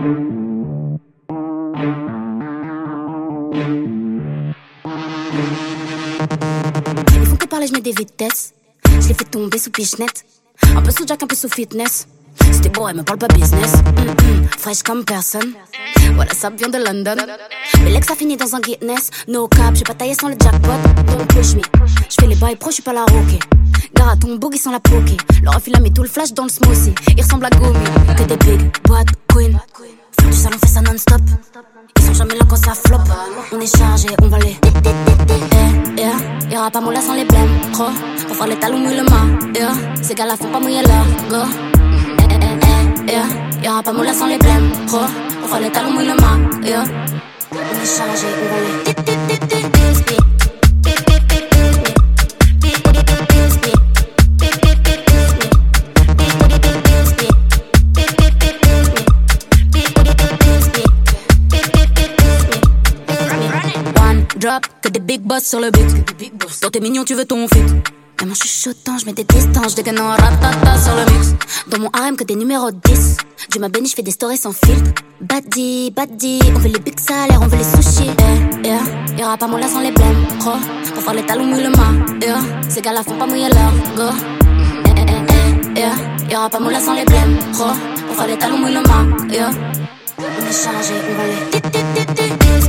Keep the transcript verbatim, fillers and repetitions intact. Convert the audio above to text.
Ils font que parler, je mets des vitesses. Je les fais tomber sous pichenette. Un peu sous Jack, un peu sous fitness. C'était beau, elle me parle pas business. Mm-mm, fraîche comme personne. Voilà, ça vient de London. Mais l'ex a fini dans un Guinness. No cap, j'ai pas taillé sans le jackpot. Don't push me. J'fais les bails pro, j'suis pas la roquée. Gare à ton boogie sans la poker. Leur refil a mis tout le flash dans le smoothie. Il ressemble à Gomi. Que des big boîtes queen. Flot du salon fait ça non-stop. Ils sont jamais là quand ça flop. On est chargé, on va les. Eh, yeah. Y'aura pas moula sans les blèmes. Trop. Pour faire les talons mouille le main. Yeah. Ces gars-là font pas mouiller leur go. Eh, eh, eh, yeah. Y'aura pas moula sans les blèmes. Trop. Pour faire les talons mouille le main. Yeah. On est chargé, on va les. Drop, que des big boss sur le beat. Quand t'es mignon, tu veux ton fit. Même en chuchotant, j'mets des distances, j'dégaine en ratata sur le mix. Dans mon harem, que des numéros dix. Dieu m'a béni, j'fais des stories sans filtre. Badi, badi, on veut les big salaires, on veut les sushis. Eh, yeah, y'aura pas moula sans les blèmes. Pro, pour faire les talons mouille le main. Yeah, ces gars-là font pas mouiller leur go. Eh, eh, eh, yeah, y'aura pas moula sans les blèmes. Pro, pour faire les talons mouille le main. Yeah, on est chargé, on va les.